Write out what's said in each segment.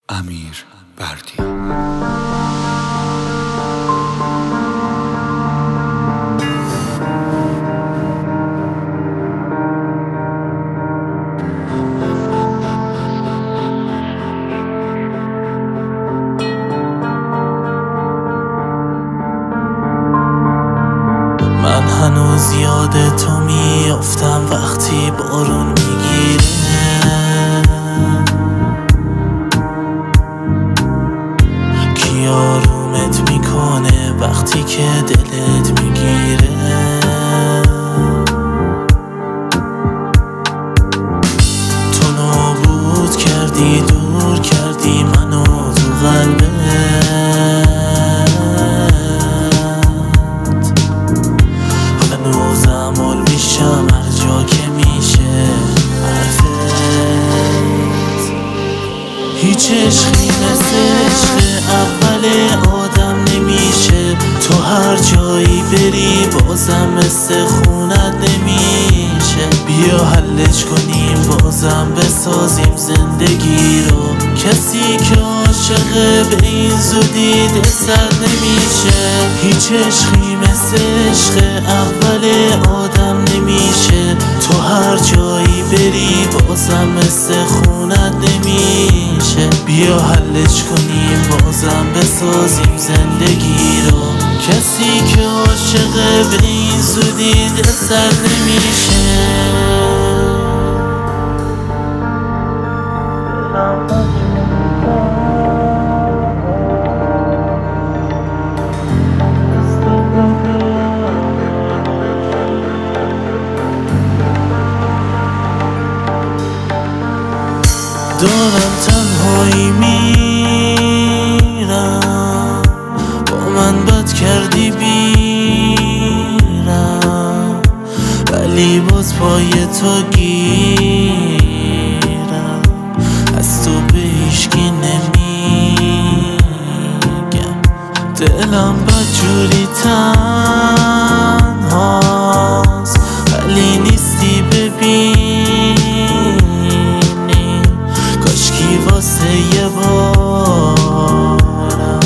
امیر بردیا. من هنوز یاد تو میافتم وقتی بارون میگیره، کی آرومت میکنه وقتی که دلت میگیره. تو نابود کردی، دور کردی منو تو قلبت. هنوزم مول میشم هر جا که میشه حرفت. هیچ عشقی مثل عشق اول آدم نمیشه. تو هر جایی بری بازم مثل خونت نمیشه. بیا حلش کنیم بازم بسازیم زندگی رو. کسی که عاشقه به این زودی دست نمیشه. هیچ عشقی مثل عشق اول آدم نمیشه. تو هر جایی بری بازم مثل خونت نمیشه. بیا حلش کنیم بازم بسازیم زندگی رو. کسی که عاشقه به این زودی دست نمیشه. دارم تنهایی میرم، با من بد کردی بیرم، ولی باز پای تو گیرم. از تو به هیچکی نمیگم، دلم بدجوری تنهاست، ولی نیستی ببینی. کاشکی واسه یه بارم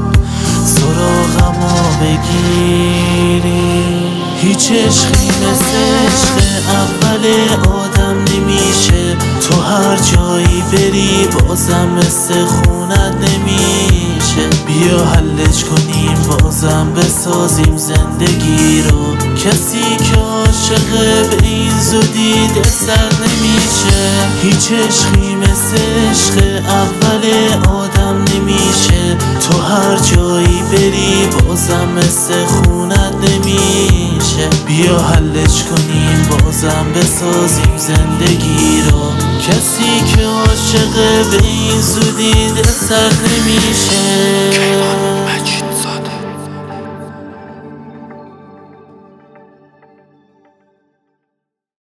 سراغمو بگیری. هیچ عشقی مثل عشق اول آدم نمیشه. تو هر جایی بری بازم مثل خونت نمیشه. بیا حلش کنیم بازم بسازیم زندگی رو. کسی که عاشقه به این زودی دست نمیشه. هیچ عشقی مثل عشق اول آدم نمیشه. تو هر جایی بری بازم مثل خونت نمیشه. بیا حلش کنیم بازم بسازیم زندگی رو. کسی که عاشقه به این زودی دست نمیشه.